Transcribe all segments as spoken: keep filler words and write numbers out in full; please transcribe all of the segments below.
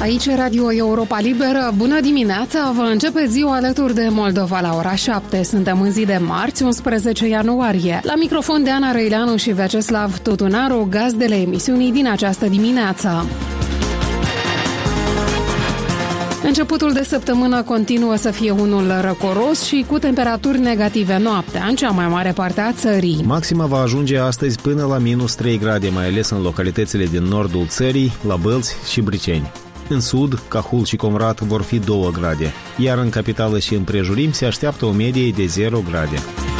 Aici Radio Europa Liberă. Bună dimineața! Vă începe ziua alături de Moldova la ora șapte. Suntem în zi de marți, unsprezece ianuarie. La microfon de Ana Răileanu și Vyacheslav Tutunaru, gazdele emisiunii din această dimineață. Începutul de săptămână continuă să fie unul răcoros și cu temperaturi negative noaptea, în cea mai mare parte a țării. Maxima va ajunge astăzi până la minus trei grade, mai ales în localitățile din nordul țării, la Bălți și Briceni. În sud, Cahul și Comrat vor fi două grade, iar în capitală și împrejurim se așteaptă o medie de zero grade.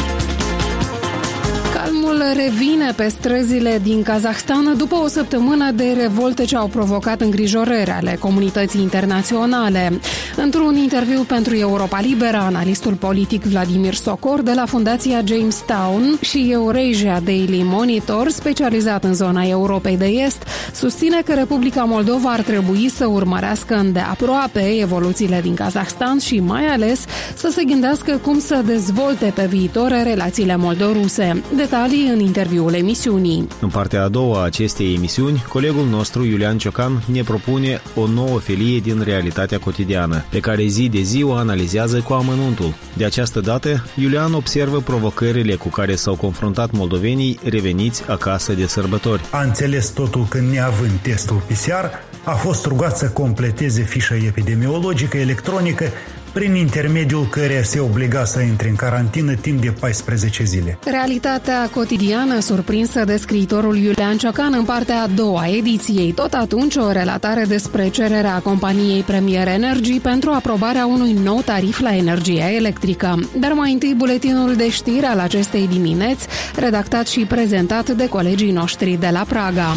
Revine pe străzile din Kazahstan după o săptămână de revolte ce au provocat îngrijorări ale comunității internaționale. Într-un interviu pentru Europa Liberă, analistul politic Vladimir Sokor de la Fundația Jamestown și Eurasia Daily Monitor, specializat în zona Europei de Est, susține că Republica Moldova ar trebui să urmărească îndeaproape evoluțiile din Kazahstan și mai ales să se gândească cum să dezvolte pe viitor relațiile moldoruse. Detalii în interviul emisiunii. În partea a doua a acestei emisiuni, colegul nostru Iulian Ciocan ne propune o nouă felie din realitatea cotidiană, pe care zi de zi o analizează cu amănuntul. De această dată, Iulian observă provocările cu care s-au confruntat moldovenii reveniți acasă de sărbători. A înțeles totul că, neavând testul P C R, a fost rugat să completeze fișa epidemiologică electronică, prin intermediul căreia se obliga să intre în carantină timp de paisprezece zile. Realitatea cotidiană surprinsă de scriitorul Iulian Ciocan în partea a doua a ediției. Tot atunci o relatare despre cererea companiei Premier Energy pentru aprobarea unui nou tarif la energia electrică. Dar mai întâi buletinul de știri al acestei dimineți, redactat și prezentat de colegii noștri de la Praga.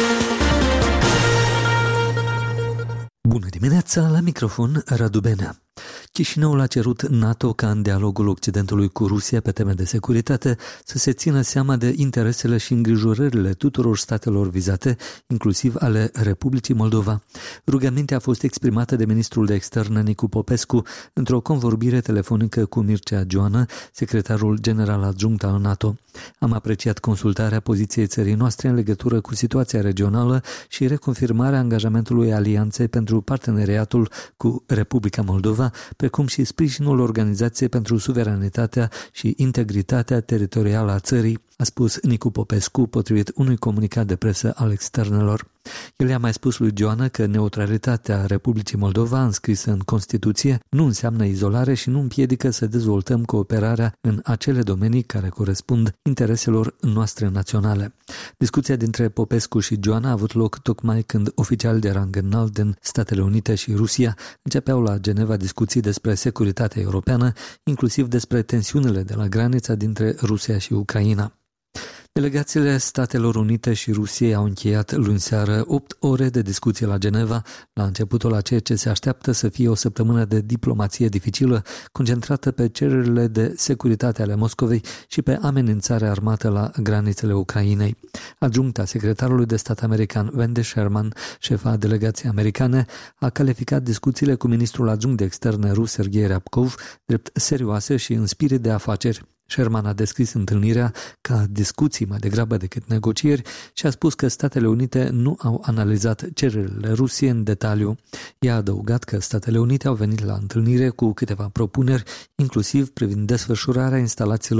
Bună dimineața, la microfon Radu Benea. Chișinăul a cerut NATO ca în dialogul Occidentului cu Rusia pe teme de securitate să se țină seama de interesele și îngrijorările tuturor statelor vizate, inclusiv ale Republicii Moldova. Rugămintea a fost exprimată de ministrul de externe Nicu Popescu într-o convorbire telefonică cu Mircea Joană, secretarul general adjunct al NATO. Am apreciat consultarea poziției țării noastre în legătură cu situația regională și reconfirmarea angajamentului Alianței pentru parteneriatul cu Republica Moldova, precum și sprijinul Organizației pentru Suveranitatea și Integritatea Teritorială a țării, a spus Nicu Popescu, potrivit unui comunicat de presă al externelor. El i-a mai spus lui Joană că neutralitatea Republicii Moldova, înscrisă în Constituție, nu înseamnă izolare și nu împiedică să dezvoltăm cooperarea în acele domenii care corespund intereselor noastre naționale. Discuția dintre Popescu și Joană a avut loc tocmai când oficiali de rang înalt din Statele Unite și Rusia începeau la Geneva discuții despre securitatea europeană, inclusiv despre tensiunile de la granița dintre Rusia și Ucraina. Delegațiile Statelor Unite și Rusiei au încheiat luni seară opt ore de discuție la Geneva, la începutul a ceea ce se așteaptă să fie o săptămână de diplomație dificilă, concentrată pe cererile de securitate ale Moscovei și pe amenințarea armată la granițele Ucrainei. Adjuncta secretarului de stat american Wendy Sherman, șefa delegației americane, a calificat discuțiile cu ministrul adjunct de externe rus Sergei Ryabkov drept serioase și în spirit de afaceri. Sherman a descris întâlnirea ca discuții mai degrabă decât negocieri și a spus că Statele Unite nu au analizat cererile Rusiei în detaliu. Ea a adăugat că Statele Unite au venit la întâlnire cu câteva propuneri, inclusiv privind desfășurarea instalațiilor